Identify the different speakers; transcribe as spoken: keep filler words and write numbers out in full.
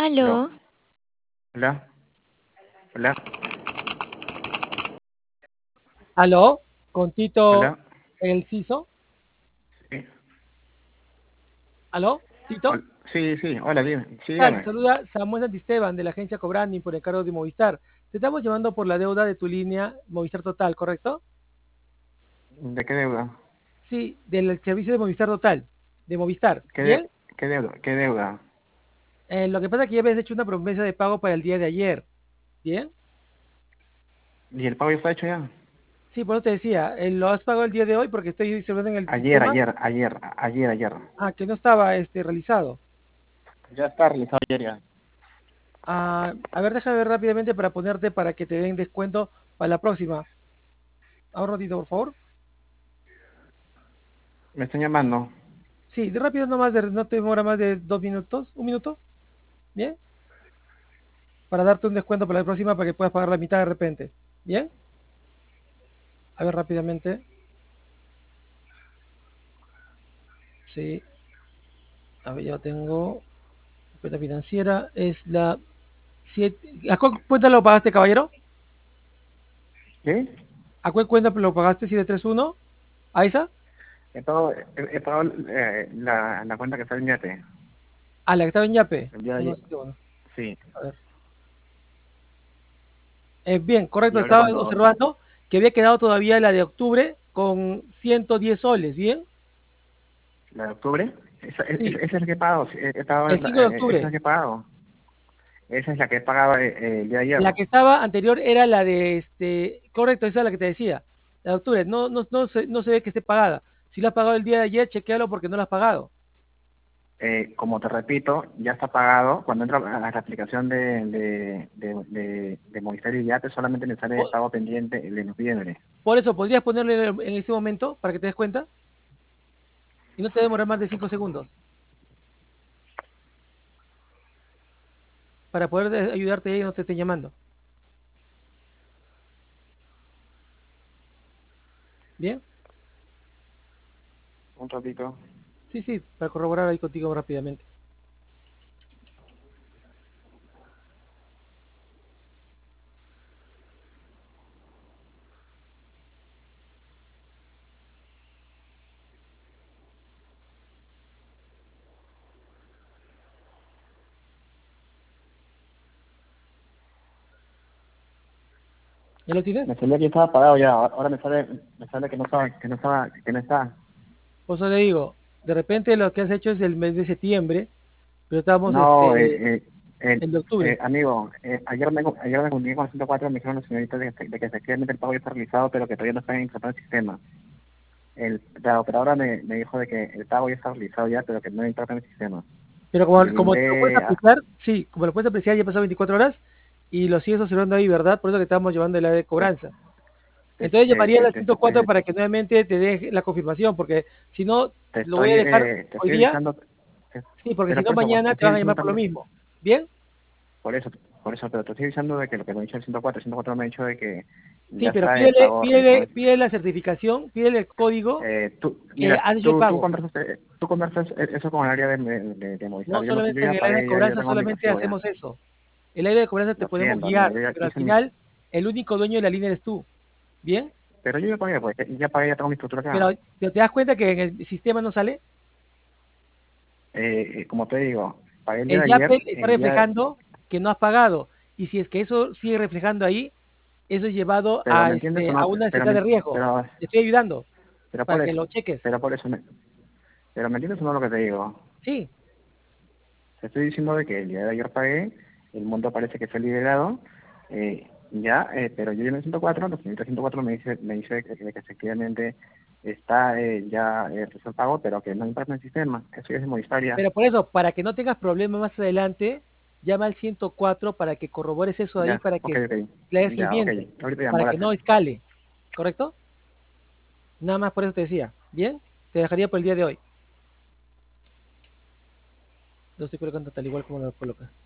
Speaker 1: Aló,
Speaker 2: Aló,
Speaker 1: hola, hola,
Speaker 3: Aló, con Tito
Speaker 1: hola,
Speaker 3: el CISO.
Speaker 1: sí,
Speaker 3: Aló, Tito.
Speaker 1: hol- sí, sí, hola, dime, sí,
Speaker 3: ¿Qué tal? Te
Speaker 1: dígame,
Speaker 3: saluda Samuel Santisteban de la agencia Cobrani por encargo de Movistar. Te estamos llamando por la deuda de tu línea Movistar Total, ¿correcto?
Speaker 1: ¿de qué deuda?
Speaker 3: Sí, del servicio de Movistar Total, de Movistar.
Speaker 1: ¿Qué,
Speaker 3: ¿Bien?
Speaker 1: de- qué deuda? ¿Qué deuda?
Speaker 3: Eh, lo que pasa es que ya habías hecho una promesa de pago para el día de ayer. ¿Bien?
Speaker 1: ¿Y el pago ya está hecho ya?
Speaker 3: Sí, por eso te decía, eh, lo has pagado el día de hoy porque estoy observando en el
Speaker 1: Ayer,
Speaker 3: sistema.
Speaker 1: ayer, ayer, ayer, ayer.
Speaker 3: Ah, que no estaba este, realizado.
Speaker 1: Ya está realizado ayer ya.
Speaker 3: Ah, a ver, déjame ver rápidamente para ponerte para que te den descuento para la próxima. Ahora un ratito, por favor.
Speaker 1: Me están llamando.
Speaker 3: Sí, de rápido no más de, no te demora más de dos minutos, un minuto, ¿bien? Para darte un descuento para la próxima para que puedas pagar la mitad de repente, ¿bien? A ver rápidamente, sí, a ver, ya tengo, cuenta financiera, es la siete, ¿a cuál cuenta lo pagaste, caballero?
Speaker 1: ¿Qué?
Speaker 3: ¿A cuál cuenta lo pagaste, siete tres uno? ¿A esa?
Speaker 1: He pagado, he, he pagado eh, la, la cuenta que está en Yate.
Speaker 3: ¿A la que estaba en Yape?
Speaker 1: El día de
Speaker 3: Uno,
Speaker 1: ayer.
Speaker 3: siete, uno.
Speaker 1: Sí.
Speaker 3: A ver. Eh, bien, correcto,
Speaker 1: Y hablé
Speaker 3: estaba
Speaker 1: con los...
Speaker 3: observando que había quedado todavía la de octubre con ciento diez soles, ¿bien?
Speaker 1: ¿La de octubre? Esa, esa,
Speaker 3: Sí,
Speaker 1: esa es la que he pagado. sí, He, he pagado
Speaker 3: el cinco de
Speaker 1: eh, esa es
Speaker 3: octubre.
Speaker 1: la que he pagado. Esa es la que he pagado eh, eh, el día de ayer.
Speaker 3: La que estaba anterior era la de este, correcto, esa es la que te decía, la de octubre. No, no, no, se, no se ve que esté pagada. Si la has pagado el día de ayer, chequealo porque no la has pagado.
Speaker 1: Eh, como te repito, ya está pagado. Cuando entra a la aplicación de, de, de, de, de Movistar y Yate, solamente me sale el
Speaker 3: Por,
Speaker 1: pago pendiente el de noviembre.
Speaker 3: por eso, podrías ponerle en, en este momento para que te des cuenta y no te demora más de cinco segundos para poder de- ayudarte y no te esté llamando. ¿Bien?
Speaker 1: Un ratito.
Speaker 3: Sí, sí, para corroborar ahí contigo rápidamente. ¿Ya lo
Speaker 1: Me
Speaker 3: tienes?
Speaker 1: salía que estaba pagado ya. Ahora me sale, me sale que no estaba, que no estaba, que no está.
Speaker 3: Por eso le digo, de repente lo que has hecho es el mes de septiembre, pero estamos
Speaker 1: No,
Speaker 3: este,
Speaker 1: eh, eh, el,
Speaker 3: el de octubre.
Speaker 1: eh, amigo, eh, ayer me, ayer me comuniqué con el ciento cuatro, me dijeron los señoritas de, que de que efectivamente el pago ya está realizado, pero que todavía no está insertado en el sistema. El, la operadora me, me dijo de que el pago ya está realizado ya, pero que no entra en el sistema.
Speaker 3: Pero
Speaker 1: Y
Speaker 3: como,
Speaker 1: le
Speaker 3: como tú lo puedes
Speaker 1: brindé, a-
Speaker 3: apreciar, sí, como lo puedes apreciar, ya pasado veinticuatro horas y lo sigues observando ahí, ¿verdad? Por eso que estamos llevando el área de
Speaker 1: te,
Speaker 3: cobranza.
Speaker 1: te,
Speaker 3: Entonces
Speaker 1: te,
Speaker 3: llamaría
Speaker 1: te,
Speaker 3: al
Speaker 1: te,
Speaker 3: ciento cuatro
Speaker 1: te-
Speaker 3: para que nuevamente te dé la confirmación, porque si no,
Speaker 1: te
Speaker 3: lo voy
Speaker 1: estoy,
Speaker 3: a dejar
Speaker 1: eh, te
Speaker 3: hoy
Speaker 1: estoy
Speaker 3: día,
Speaker 1: avisando, te-
Speaker 3: sí, porque si
Speaker 1: pero
Speaker 3: no,
Speaker 1: por eso, te
Speaker 3: mañana te
Speaker 1: estoy
Speaker 3: van a
Speaker 1: avisando
Speaker 3: llamar por lo
Speaker 1: también,
Speaker 3: mismo. ¿Bien?
Speaker 1: por eso, por eso, pero te estoy avisando de que lo que me ha dicho el ciento cuatro, el ciento cuatro me ha dicho de que
Speaker 3: Sí,
Speaker 1: ya
Speaker 3: pero
Speaker 1: está el
Speaker 3: pídele,
Speaker 1: pago realizado.
Speaker 3: pídele, pídele la certificación, pídele el código
Speaker 1: Eh, tú,
Speaker 3: que
Speaker 1: mira,
Speaker 3: has hecho el
Speaker 1: tú, tú
Speaker 3: pago.
Speaker 1: conversas, eh, tú conversas eso con el área de, de, de Movistar.
Speaker 3: No
Speaker 1: Yo, lo, yo
Speaker 3: solamente en
Speaker 1: ya
Speaker 3: el área de
Speaker 1: pagué, ya, ya
Speaker 3: cobranza,
Speaker 1: tengo mi
Speaker 3: solamente
Speaker 1: recibo ya.
Speaker 3: hacemos eso. El área de cobranza te
Speaker 1: Lo
Speaker 3: podemos
Speaker 1: siento, amigo,
Speaker 3: guiar,
Speaker 1: yo ya
Speaker 3: pero al
Speaker 1: hice mi...
Speaker 3: final el único dueño de la línea eres tú. ¿Bien?
Speaker 1: Pero yo ya pagué, pues, ya pagué, ya tengo mi estructura acá.
Speaker 3: Pero te das cuenta que en el sistema no sale.
Speaker 1: Eh, eh, como te digo, pagué el día
Speaker 3: El
Speaker 1: de
Speaker 3: Yapel
Speaker 1: ayer,
Speaker 3: está
Speaker 1: el día...
Speaker 3: reflejando que no has pagado. Y si es que eso sigue reflejando ahí, eso es llevado
Speaker 1: Pero
Speaker 3: a,
Speaker 1: ¿me entiendes o
Speaker 3: este, a
Speaker 1: no?
Speaker 3: una
Speaker 1: Pero,
Speaker 3: central
Speaker 1: me,
Speaker 3: de riesgo.
Speaker 1: pero,
Speaker 3: Te estoy ayudando
Speaker 1: pero
Speaker 3: para
Speaker 1: por
Speaker 3: que
Speaker 1: eso,
Speaker 3: lo cheques.
Speaker 1: pero por eso, me, pero ¿me entiendes o no lo que te digo?
Speaker 3: Sí,
Speaker 1: Te estoy diciendo de que el día de ayer pagué, el monto parece que fue liberado, eh, ya, eh, pero yo en el ciento cuatro, los señoritas ciento cuatro me dice, me dice que, que efectivamente está eh, ya eh, realizado el pago, pero que no impacta en el sistema. Eso ya es de Movistar ya.
Speaker 3: pero por eso, para que no tengas problemas más adelante, llama al ciento cuatro para que corrobores eso de ahí,
Speaker 1: Ya,
Speaker 3: para
Speaker 1: ok,
Speaker 3: que
Speaker 1: ok.
Speaker 3: le hagas
Speaker 1: Ya, ok.
Speaker 3: seguimiento,
Speaker 1: Ahorita llamo,
Speaker 3: para que
Speaker 1: gracias.
Speaker 3: no escale. ¿Correcto? Nada más por eso te decía. Bien, te dejaría por el día de hoy. Lo estoy colocando tal igual como lo colocas.